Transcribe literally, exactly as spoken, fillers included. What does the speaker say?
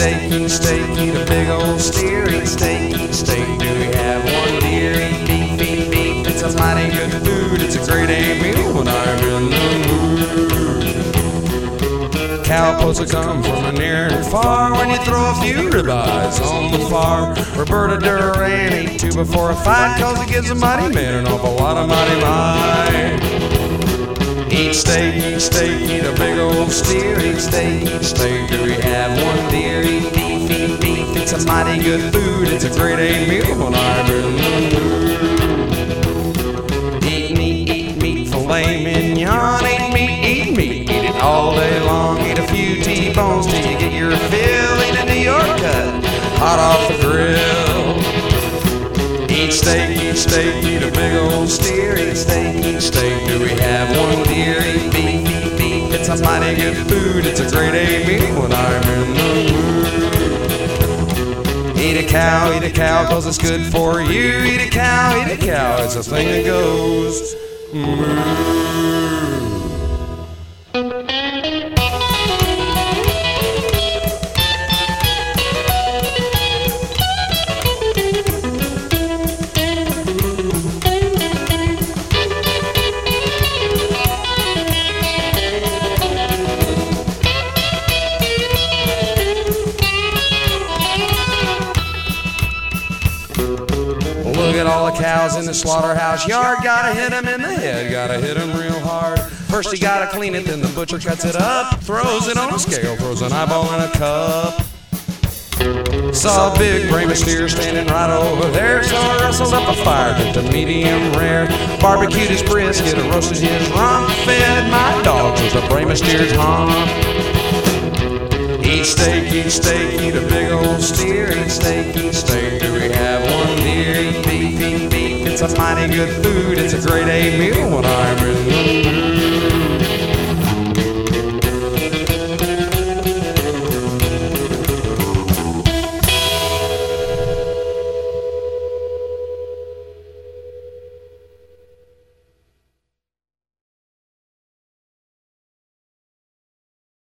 steak, eat steak, eat a big old steer. Eat steak, eat steak, do we have one deer? Eat beef, eat beef, it's a mighty good food. It's a grade A meal when I'm in the mood. Cowpokes will come from near and far when you throw a few ribeyes on the farm. Roberta Duran ate two before a fight, cause it gives a mighty man an awful lot of mighty might. Eat steak, eat steak, eat a big old steer. Eat steak, eat steak, do we have one deer? Eat beef, eat beef, it's a mighty good food. It's a grade A meal when I'm in the mood. Eat meat, eat meat, filet mignon. Eat meat, eat meat, eat it all day long. Eat a few T-bones till you get your fill. Eat a New York cut, hot off the grill. Eat steak, eat steak, eat a big old steer. Eat steak, eat steak, do we have one deer? Eat beef, eat beef, it's a mighty good food. It's a grade A meal when I'm in the mood. Eat a cow, eat a cow, cause it's good for you. Eat a cow, eat a cow, it's a thing that goes moo. Look at all the cows in the slaughterhouse yard. Gotta hit 'em in the head, gotta hit 'em real hard. First you gotta clean it, then the butcher cuts it up, throws it on a scale, throws an eyeball in a cup. Saw a big brain steer standing right over there, so I rustled up a fire, cooked a medium rare. Barbecued his brisket, roasted his rump, fed my dogs with a brain steer's hump. Eat steak, eat steak, eat a big old steer. Eat steak, eat steak, do we have one deer? Eat beef, eat beef, it's a mighty good food. It's a grade A meal when I'm